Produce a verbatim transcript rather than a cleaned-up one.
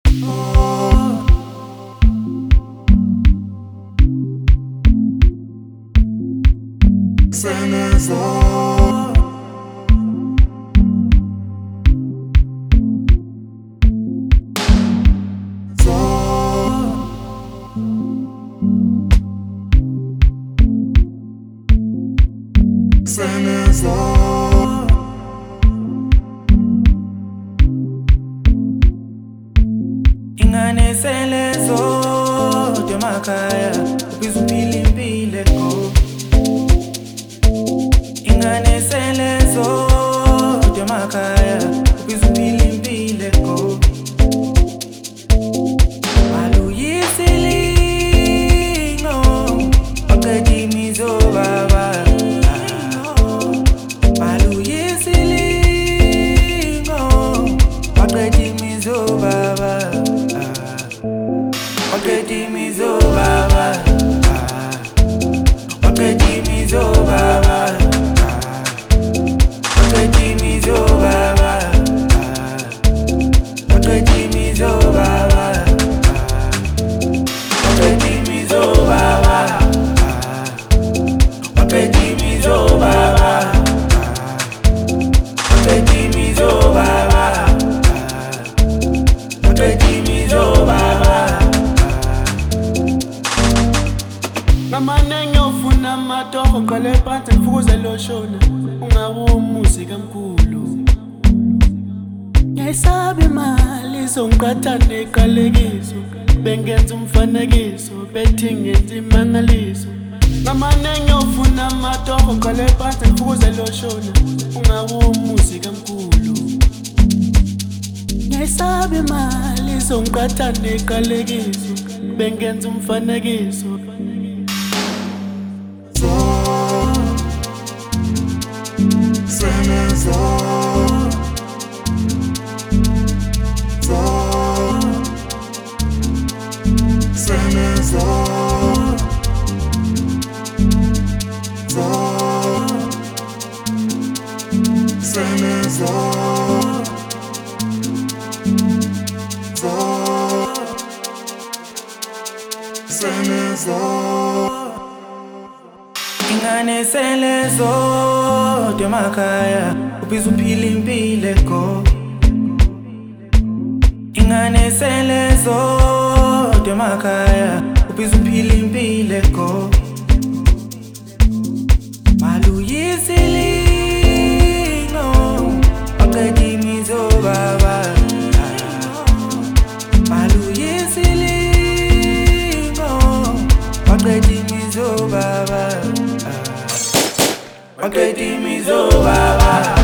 Ingane selezo demakhaya ubizuphila impilo go. Ingane selezo demakhaya ubizuphila impilo go. Maluyisilingo oqedimizo baba. Maluyisilingo oqedimizo baba. Oqedimizo baba, oqedimizo baba, oqedimizo baba, oqedimizo baba, oqedimizo baba, oqedimizo baba, oqedimizo baba, oqedimizo baba. Ngamanenge ufuna amatoho qale phansi ngifukuze loshona ungawo umuzika mkhulu. Ngiyayisaba imali izongiqatha neqalekiso, bengenza umfanekiso bethi ngenza imangaliso. Ngamanenge ufuna amatoho qale phansi ngifukuze loshona ungawo umuzika mkhulu. Ngiyayisaba imali izongiqatha neqalekiso, bengenza umfanekiso. Ingane selezo demakhaya ubizuphila impilo go. Ingane selezo demakhaya ubizuphila impilo go. Maluyisilingo oqedimizo baba. Maluyisilingo oqedimizo baba. Oqedimizo baba.